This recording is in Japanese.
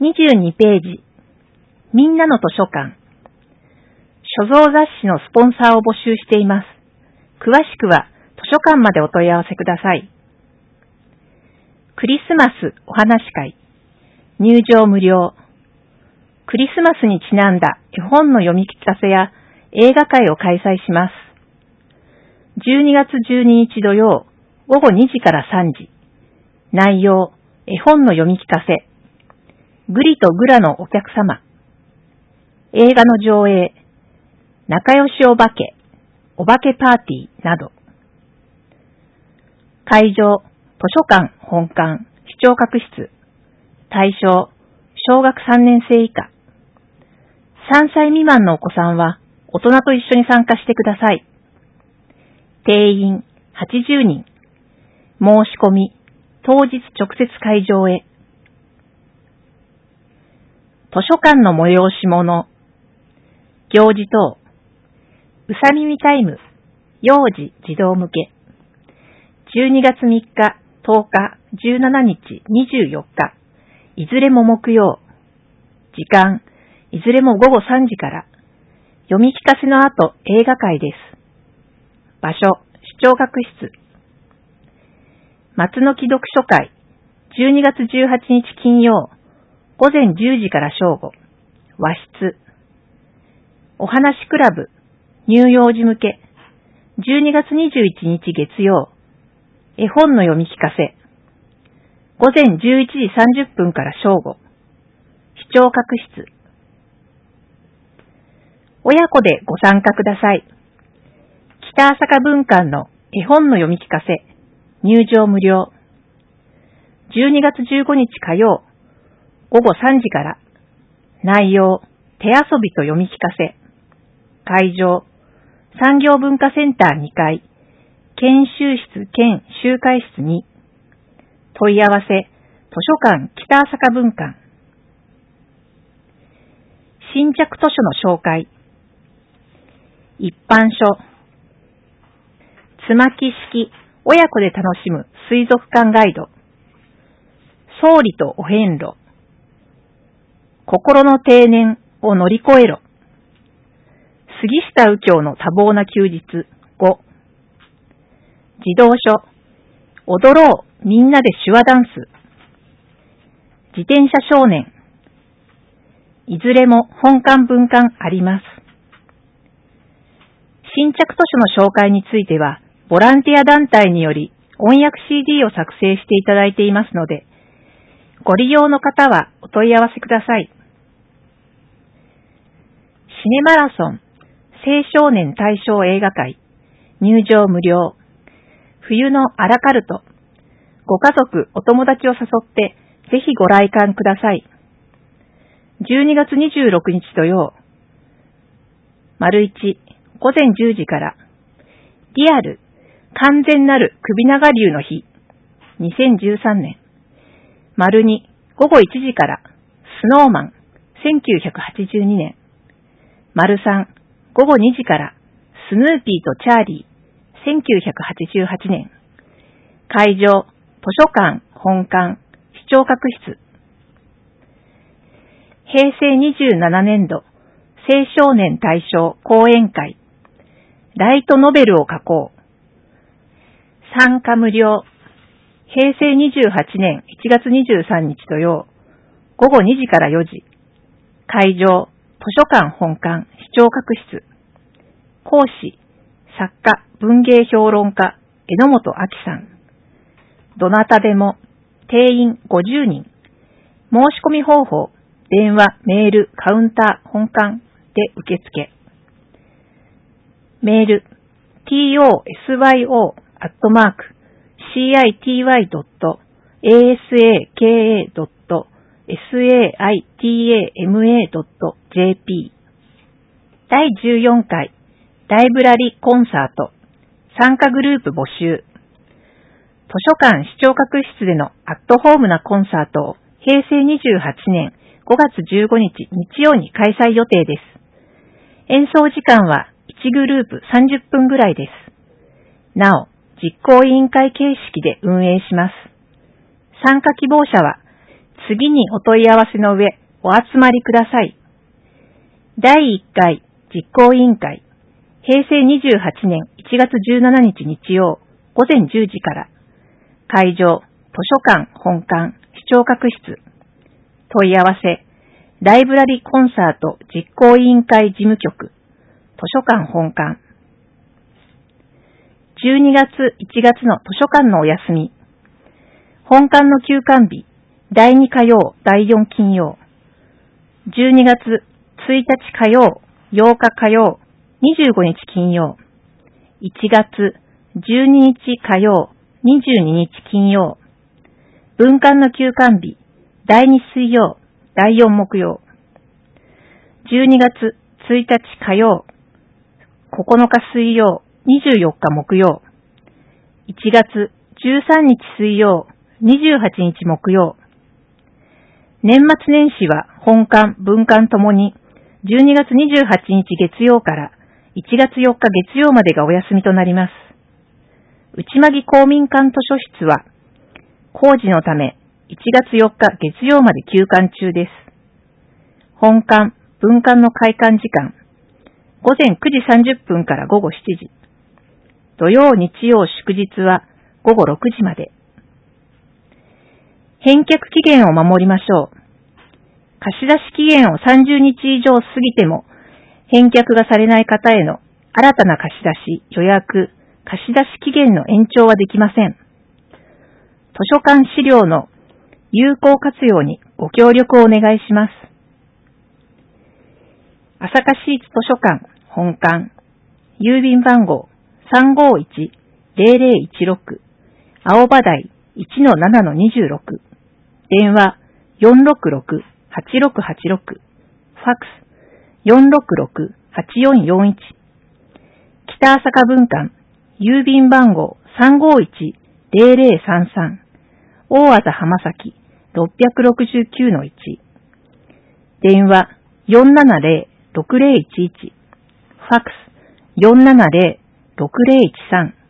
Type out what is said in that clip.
22ページ。みんなの図書館。所蔵雑誌のスポンサーを募集しています。詳しくは図書館までお問い合わせください。クリスマスお話会。入場無料。クリスマスにちなんだ絵本の読み聞かせや映画会を開催します。12月12日土曜午後2時から3時。内容、絵本の読み聞かせ。グリとグラのお客様。映画の上映。仲良しお化け。お化けパーティーなど。会場、図書館本館、視聴覚室。対象、小学3年生以下。3歳未満のお子さんは大人と一緒に参加してください。定員80人。申し込み、当日直接会場へ。図書館の催し物。行事等。うさみみタイム。幼児児童向け。12月3日、10日、17日、24日。いずれも木曜。時間、いずれも午後3時から。読み聞かせの後、映画会です。場所、視聴覚室。松の木読書会。12月18日金曜。午前10時から正午。和室。お話クラブ。乳幼児向け。12月21日月曜。絵本の読み聞かせ。午前11時30分から正午。視聴覚室。親子でご参加ください。北朝霞文館の絵本の読み聞かせ。入場無料。12月15日火曜。午後3時から。内容、手遊びと読み聞かせ。会場、産業文化センター2階。研修室兼集会室2。問い合わせ、図書館北朝霞文館。新着図書の紹介。一般書。つまき式、親子で楽しむ水族館ガイド。総理とお遍路。心の定年を乗り越えろ。杉下右京の多忙な休日5。児童書。踊ろうみんなで手話ダンス。自転車少年。いずれも本館分館あります。新着図書の紹介については、ボランティア団体により音訳 CD を作成していただいていますので、ご利用の方はお問い合わせください。シネマラソン、青少年対象映画会、入場無料、冬のアラカルト、ご家族、お友達を誘ってぜひご来館ください。12月26日土曜、丸1、午前10時から、リアル、完全なる首長竜の日、2013年、丸2、午後1時から、スノーマン、1982年。丸3、午後2時から、スヌーピーとチャーリー、1988年。会場、図書館、本館、視聴覚室。平成27年度、青少年対象講演会。ライトノベルを書こう。参加無料。平成28年1月23日土曜、午後2時から4時。会場、図書館本館、視聴覚室。講師、作家、文芸評論家、榎本明さん。どなたでも、定員50人。申し込み方法、電話、メール、カウンター、本館で受付。メール、tysyo@city.asaka.saitama.jp 第14回ライブラリコンサート参加グループ募集。図書館視聴覚室でのアットホームなコンサートを平成28年5月15日日曜に開催予定です。演奏時間は1グループ30分ぐらいです。なお、実行委員会形式で運営します。参加希望者は次にお問い合わせの上、お集まりください。第1回実行委員会、平成28年1月17日日曜午前10時から、会場、図書館本館視聴覚室、問い合わせ、ライブラリコンサート実行委員会事務局、図書館本館。12月1月の図書館のお休み。本館の休館日、第2火曜、第4金曜。12月1日火曜、8日火曜、25日金曜。1月12日火曜、22日金曜。分館の休館日、第2水曜、第4木曜。12月1日火曜、9日水曜、24日木曜。1月13日水曜、28日木曜。年末年始は本館、分館ともに12月28日月曜から1月4日月曜までがお休みとなります。内間木公民館図書室は工事のため1月4日月曜まで休館中です。本館、分館の開館時間、午前9時30分から午後7時。土曜、日曜、祝日は午後6時まで。返却期限を守りましょう。貸出期限を30日以上過ぎても返却がされない方への新たな貸出、予約、貸出期限の延長はできません。図書館資料の有効活用にご協力をお願いします。朝霞市立図書館本館、郵便番号351-0016、青葉台 1-7-26、電話466-8686、ファックス466-8441、北朝霞分館、郵便番号351-0033、大字浜崎 669-1、電話470-6011、ファックス470-6013